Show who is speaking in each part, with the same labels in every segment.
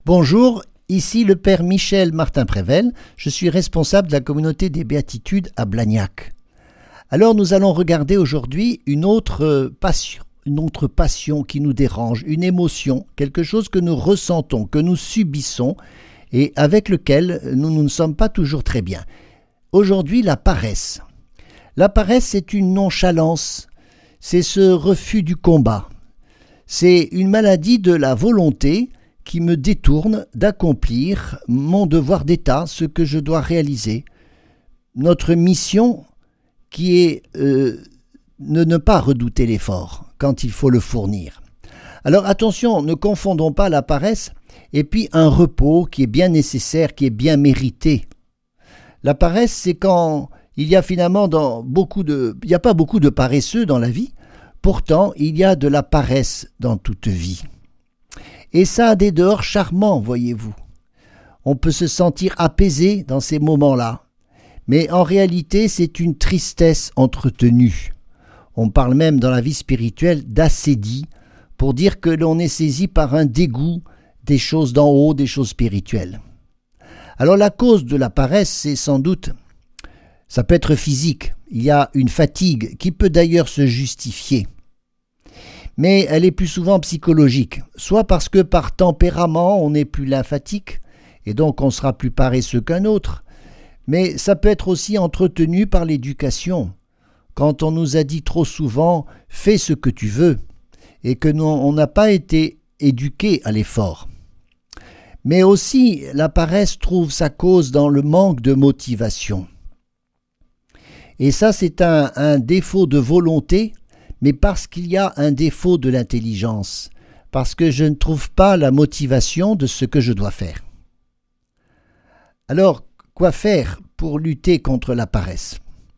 Speaker 1: Bonjour, ici le Père Michel Martin-Prével, je suis responsable de la communauté des Béatitudes à Blagnac. Alors nous allons regarder aujourd'hui une autre passion qui nous dérange, une émotion, quelque chose que nous ressentons, que nous subissons et avec lequel nous ne sommes pas toujours très bien. Aujourd'hui, la paresse. La paresse, c'est une nonchalance, c'est ce refus du combat. C'est une maladie de la volonté qui me détourne d'accomplir mon devoir d'État, ce que je dois réaliser. Notre mission qui est ne pas redouter l'effort quand il faut le fournir. Alors attention, ne confondons pas la paresse et puis un repos qui est bien nécessaire, qui est bien mérité. La paresse, c'est quand il y a finalement il n'y a pas beaucoup de paresseux dans la vie, pourtant il y a de la paresse dans toute vie. Et ça a des dehors charmants, voyez-vous. On peut se sentir apaisé dans ces moments-là, mais en réalité c'est une tristesse entretenue. On parle même dans la vie spirituelle d'acédie, pour dire que l'on est saisi par un dégoût des choses d'en haut, des choses spirituelles. Alors la cause de la paresse, c'est sans doute, ça peut être physique, il y a une fatigue qui peut d'ailleurs se justifier. Mais elle est plus souvent psychologique, soit parce que par tempérament on est plus lymphatique, et donc on sera plus paresseux qu'un autre, mais ça peut être aussi entretenu par l'éducation, quand on nous a dit trop souvent « fais ce que tu veux », et que on n'a pas été éduqué à l'effort. Mais aussi, la paresse trouve sa cause dans le manque de motivation. Et ça, c'est un défaut de volonté, mais parce qu'il y a un défaut de l'intelligence, parce que je ne trouve pas la motivation de ce que je dois faire. Alors, quoi faire pour lutter contre la paresse ?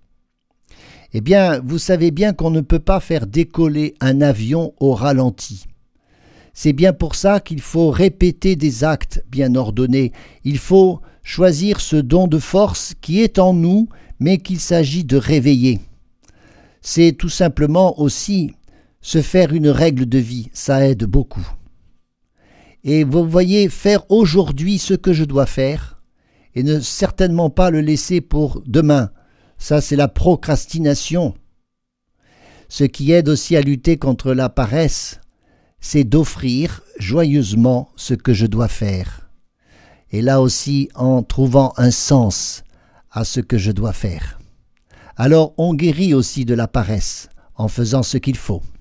Speaker 1: Eh bien, vous savez bien qu'on ne peut pas faire décoller un avion au ralenti. C'est bien pour ça qu'il faut répéter des actes bien ordonnés. Il faut choisir ce don de force qui est en nous, mais qu'il s'agit de réveiller. C'est tout simplement aussi se faire une règle de vie, ça aide beaucoup. Et vous voyez, faire aujourd'hui ce que je dois faire, et ne certainement pas le laisser pour demain. Ça, c'est la procrastination. Ce qui aide aussi à lutter contre la paresse, c'est d'offrir joyeusement ce que je dois faire. Et là aussi, en trouvant un sens à ce que je dois faire. Alors, on guérit aussi de la paresse en faisant ce qu'il faut.